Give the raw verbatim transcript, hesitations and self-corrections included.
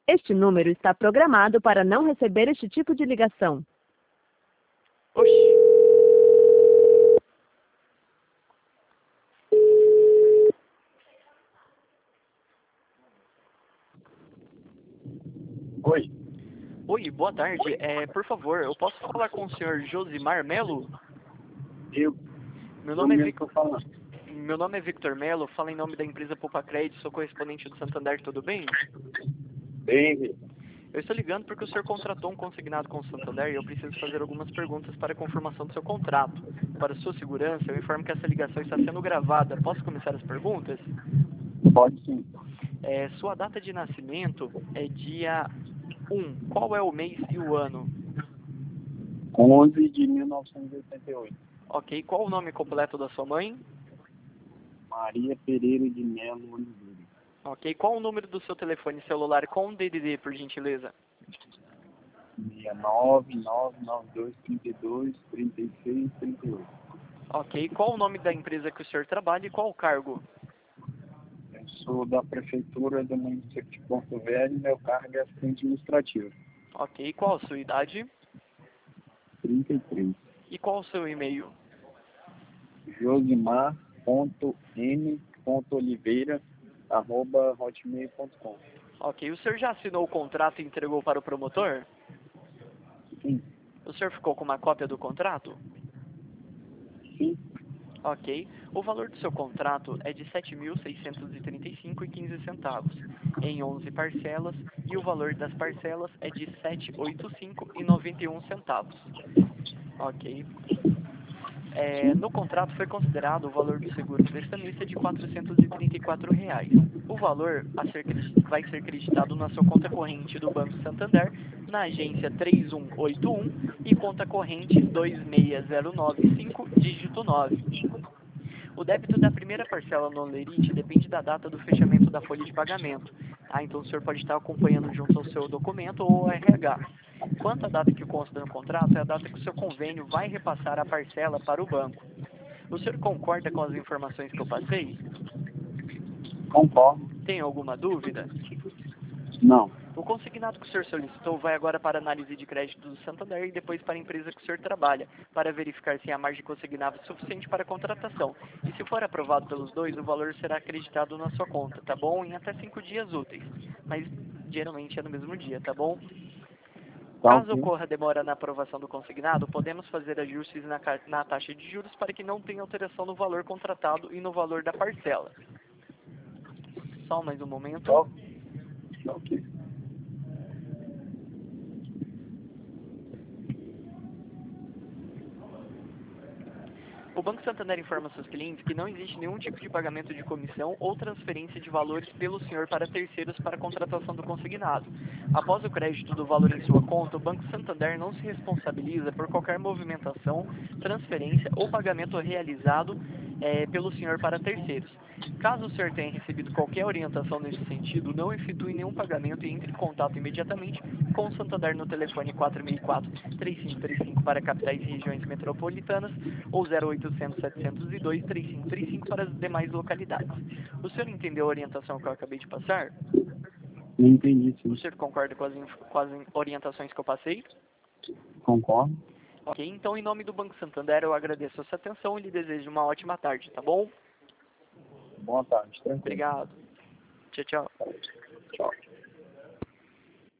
Este número está programado para não receber este tipo de ligação. Oxi. Oi. Oi, boa tarde. É, por favor, eu posso falar com o senhor Josimar Melo? Eu. Meu eu nome é mesmo Victor. tô falando. Meu nome é Victor Melo, falo em nome da empresa Poupa Crédito, sou correspondente do Santander, tudo bem? Bem, Eu estou ligando porque o senhor contratou um consignado com o Santander e eu preciso fazer algumas perguntas para a confirmação do seu contrato. Para sua segurança, eu informo que essa ligação está sendo gravada. Posso começar as perguntas? pode sim. É, sua data de nascimento é dia um. Qual é o mês e o ano? onze de mil novecentos e oitenta e oito. Ok. Qual o nome completo da sua mãe? Maria Pereira de Melo Oliveira. Ok. Qual o número do seu telefone celular com D D D, por gentileza? seis nove nove nove dois três dois três seis três oito. Ok. Qual o nome da empresa que o senhor trabalha e qual o cargo? Eu sou da Prefeitura do município de Porto Velho e meu cargo é assistente administrativo. Ok. Qual a sua idade? trinta e três. E qual o seu e-mail? josimar ponto m ponto oliveira arroba hotmail ponto com. Ok. O senhor já assinou o contrato e entregou para o promotor? Sim. O senhor ficou com uma cópia do contrato? Sim. Ok. O valor do seu contrato é de sete mil seiscentos e trinta e cinco reais e quinze centavos em onze parcelas e o valor das parcelas é de setecentos e oitenta e cinco reais e noventa e um centavos. Ok. É, Sim. no contrato foi considerado o valor do seguro prestamista de quatrocentos e trinta e quatro reais. O valor a ser, vai ser creditado na sua conta corrente do Banco Santander, na agência três um oito um e conta corrente dois seis zero nove cinco, dígito nove. O débito da primeira parcela no Lerite depende da data do fechamento da folha de pagamento. Tá? Então o senhor pode estar acompanhando junto ao seu documento ou R H. Quanto à data que consta no contrato, é a data que o seu convênio vai repassar a parcela para o banco. O senhor concorda com as informações que eu passei? Concordo. Tem alguma dúvida? Não. O consignado que o senhor solicitou vai agora para a análise de crédito do Santander e depois para a empresa que o senhor trabalha, para verificar se a margem consignável é suficiente para a contratação. E se for aprovado pelos dois, o valor será acreditado na sua conta, tá bom? Em até cinco dias úteis. Mas geralmente é no mesmo dia, tá bom? Tá Caso ok. ocorra demora na aprovação do consignado, podemos fazer ajustes na, ca- na taxa de juros para que não tenha alteração no valor contratado e no valor da parcela. Só mais um momento. Tá tá ok. O Banco Santander informa seus clientes que não existe nenhum tipo de pagamento de comissão ou transferência de valores pelo senhor para terceiros para a contratação do consignado. Após o crédito do valor em sua conta, o Banco Santander não se responsabiliza por qualquer movimentação, transferência ou pagamento realizado eh, pelo senhor para terceiros. Caso o senhor tenha recebido qualquer orientação nesse sentido, não efetue nenhum pagamento e entre em contato imediatamente com o Santander no telefone quatro seis quatro, três cinco três cinco para capitais e regiões metropolitanas ou zero oitocentos, setecentos e dois, três cinco três cinco para as demais localidades. O senhor entendeu a orientação que eu acabei de passar? Não entendi, O sim. senhor concorda com as, inf- com as orientações que eu passei? Concordo. Ok, então em nome do Banco Santander eu agradeço a sua atenção e lhe desejo uma ótima tarde, tá bom? Boa tarde. Tranquilo. Obrigado. Tchau, tchau. Tchau.